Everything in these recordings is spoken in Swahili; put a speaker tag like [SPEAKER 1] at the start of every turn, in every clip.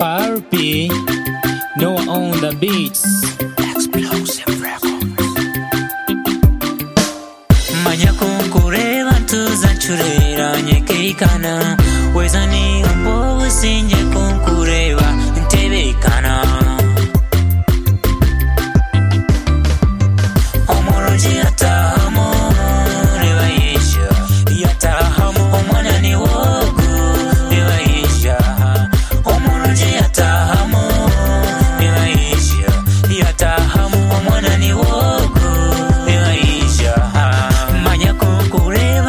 [SPEAKER 1] RP, Noah on the beats.
[SPEAKER 2] Explosive Records.
[SPEAKER 3] Manya kunkureba ntuzanshurera nyekekana wezani umbobo sinje kunkureba ntebekana omoroji atahamo reba yesha yatahamo omwana ni wogu reba yesha omoroji atahamo reba yesha yatahamo omwana ni wogu reba yesha manya kunkureba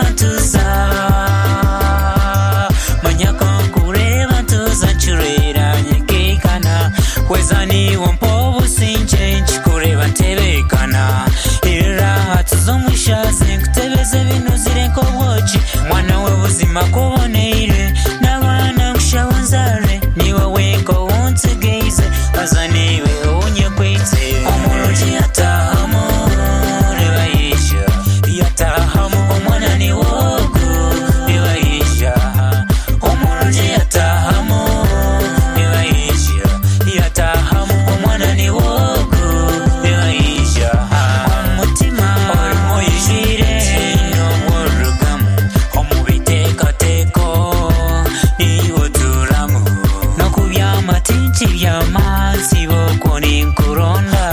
[SPEAKER 3] ntuzanshurera nyekekana wezani umbobo sinje nchikureba ntebekana tuzomwishaze nkutebeze bino zirenko bwoki mwana w'ubuzima kuboneire n'abana nkushaho nzare niwe wenko wuntegeize baza niwe unyekwitse omoroji yatahamo reba yisha yatahamo omwana ni wogu reba yisha omoroji yatahamo reba yisha yatahamo omwana ni wogu reba yisha Yamazi boko ninkuronda